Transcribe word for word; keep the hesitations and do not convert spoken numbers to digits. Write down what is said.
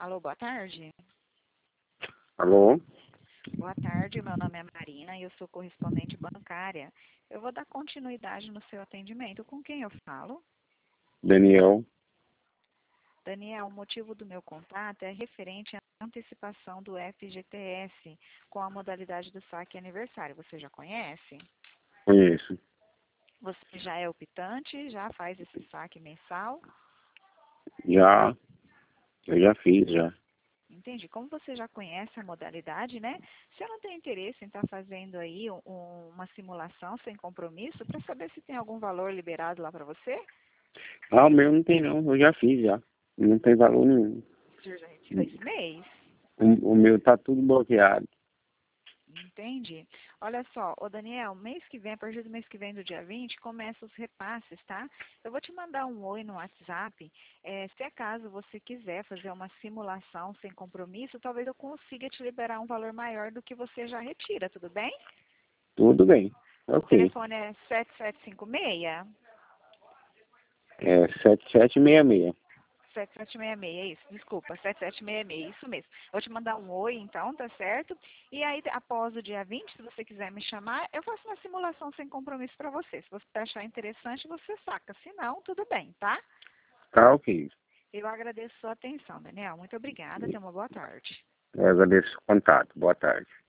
Alô, boa tarde. Alô? Boa tarde, meu nome é Marina e eu sou correspondente bancária. Eu vou dar continuidade no seu atendimento. Com quem eu falo? Daniel. Daniel, o motivo do meu contato é referente à antecipação do F G T S com a modalidade do saque aniversário. Você já conhece? Conheço. Você já é optante? Já faz esse saque mensal? Já. Eu já fiz, já. Entendi. Como você já conhece a modalidade, né? Você não tem interesse em estar fazendo aí um- um- uma simulação sem compromisso para saber se tem algum valor liberado lá para você? Ah, o meu não tem não. Eu já fiz, já. Não tem valor nenhum. Você já retirou esse mês? O, o meu tá tudo bloqueado. Entendi. Olha só, ô Daniel, mês que vem, a partir do mês que vem, do dia vinte, começa os repasses, tá? Eu vou te mandar um oi no WhatsApp. É, se acaso você quiser fazer uma simulação sem compromisso, talvez eu consiga te liberar um valor maior do que você já retira, tudo bem? Tudo bem. O Ok. telefone é sete sete cinco seis? É sete sete seis seis. sete sete seis seis, é isso, desculpa, sete sete seis seis, isso mesmo. Vou te mandar um oi, então, tá certo? E aí, após o dia vinte, se você quiser me chamar, eu faço uma simulação sem compromisso para você. Se você achar interessante, você saca. Se não, tudo bem, tá? Tá ok. Eu agradeço a sua atenção, Daniel. Muito obrigada. Tenha uma boa tarde. Eu agradeço o contato. Boa tarde.